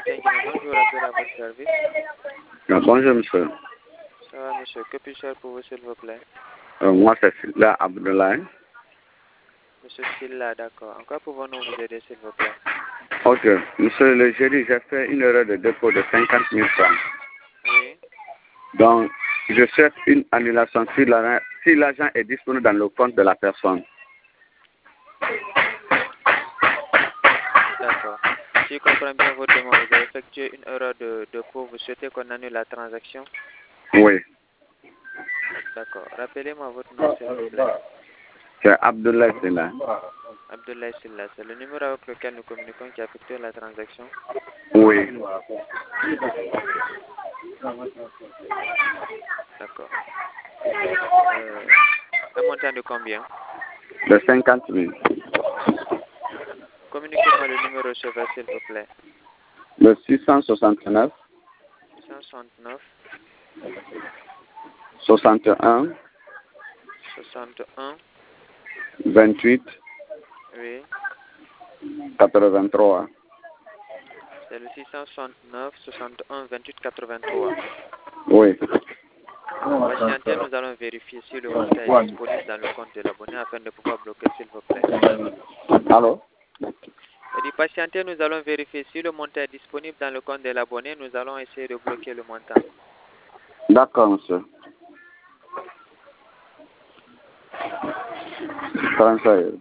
Bonjour, appel à votre service. Bonjour, monsieur. Ça va, monsieur. Que puis-je faire pour vous, s'il vous plaît? Moi, c'est Silla Abdoulaye. Monsieur Silla, d'accord. En quoi pouvons-nous vous aider, s'il vous plaît? Ok. Monsieur, le jeudi, j'ai fait une erreur de dépôt de 50 000 francs. Oui. Donc, je souhaite une annulation si l'agent est disponible dans le compte de la personne. D'accord. Si je comprends bien votre demande, vous avez effectué une erreur de dépôt. Vous souhaitez qu'on annule la transaction? Oui. D'accord. Rappelez-moi votre nom, s'il vous plaît. C'est Abdoulaye Silla. Abdoulaye Silla, c'est le numéro avec lequel nous communiquons qui a effectué la transaction? Oui. D'accord. Un montant de combien? De 50 000. Communiquez-moi le numéro receveur, s'il vous plaît. Le 669 669 61 61 28 oui. 83. C'est le 669 61 28 83. Oui. Patientez, nous allons vérifier si le montant est disponible dans le compte de l'abonné afin de pouvoir bloquer, s'il vous plaît. Allô? Et dit patientez, nous allons vérifier si le montant est disponible dans le compte de l'abonné. Nous allons essayer de bloquer le montant. D'accord, monsieur. 35 euros.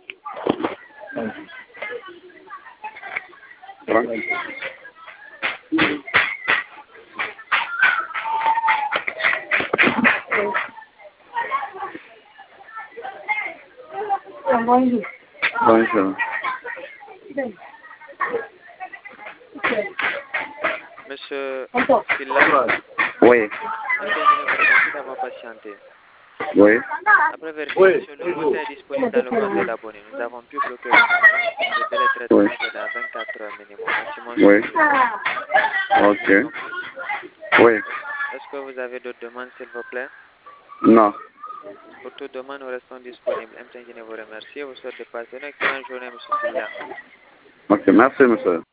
Bonjour. Bonjour. Monsieur Silla, Oui. je vous remercie d'avoir patienté. Oui. Après vérification, le montant est disponible dans le compte de l'abonné. Nous avons pu bloquer le montant. Le délai de traitement c'est dans 24 heures minimum, maximum. Oui. Ok. Oui. Est-ce que vous avez d'autres demandes, s'il vous plaît? Non. Pour toute demande, nous restons disponibles. Je vous remercie et vous souhaite de passer une excellente journée, monsieur Silla. Ok, merci, monsieur.